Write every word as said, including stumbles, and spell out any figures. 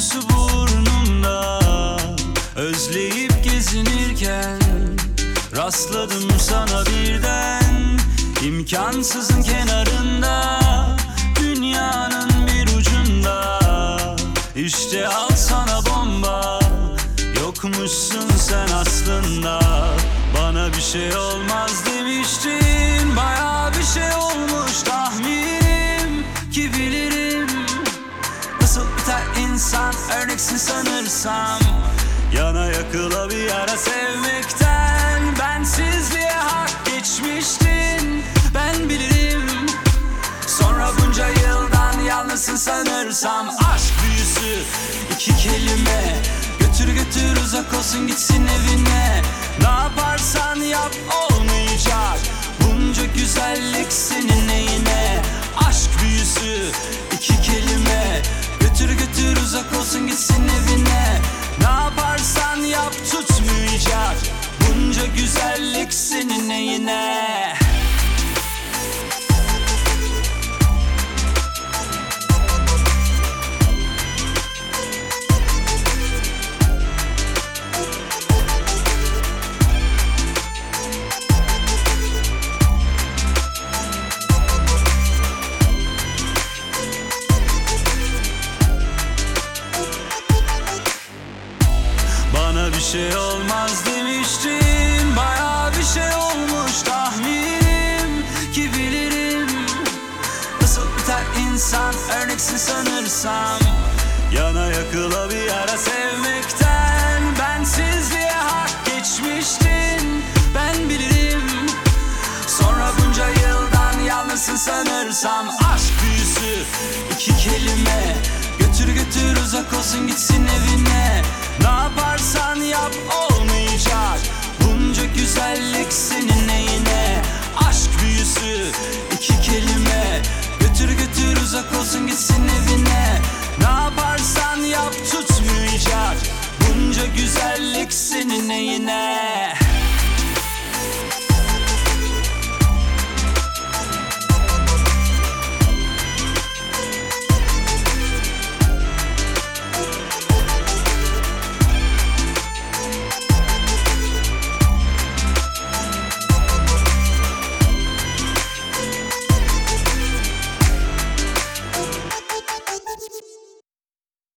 kokusu burnumda. Özleyip gezinirken rastladım sana birden. İmkansızın kenarında, dünyanın bir ucunda. İşte al sana bomba, yokmuşsun sen aslında. Bana bir şey olmaz demiştin, bayağı bir şey olmuş tahminim ki bilirim. Nasıl biter insan örneksin sanırsam, yana yakıla bir yara sevmekten. Bensizliğe hak geçmiştin, ben bilirim. Sonra bunca yıldan yalnızsın sanırsam. Aşk büyüsü iki kelime, götür götür uzak olsun gitsin evine. Ne yaparsan yap olmayacak, bunca güzellik senin neyine. Aşk büyüsü iki kelime, götür götür uzak olsun gitsin evine. Ne yaparsan yap tutmayacak, bunca güzellik senin neyine. Bana bir şey olmaz demiştin, bayağı bir şey olmuş tahminim ki bilirim. Nasıl biter insan örneksin sanırsam, yana yakıla bir yara sevmekten. Bensizliğe hak geçmiştin, ben bilirim. Sonra bunca yıldan yalnızsın sanırsam. Aşk büyüsü iki kelime, götür götür uzak olsun gitsin evine. Ne yaparsan yap olmayacak, bunca güzellik senin neyine. Aşk büyüsü iki kelime, götür götür uzak olsun gitsin evine. Ne yaparsan yap tutmayacak, bunca güzellik senin neyine.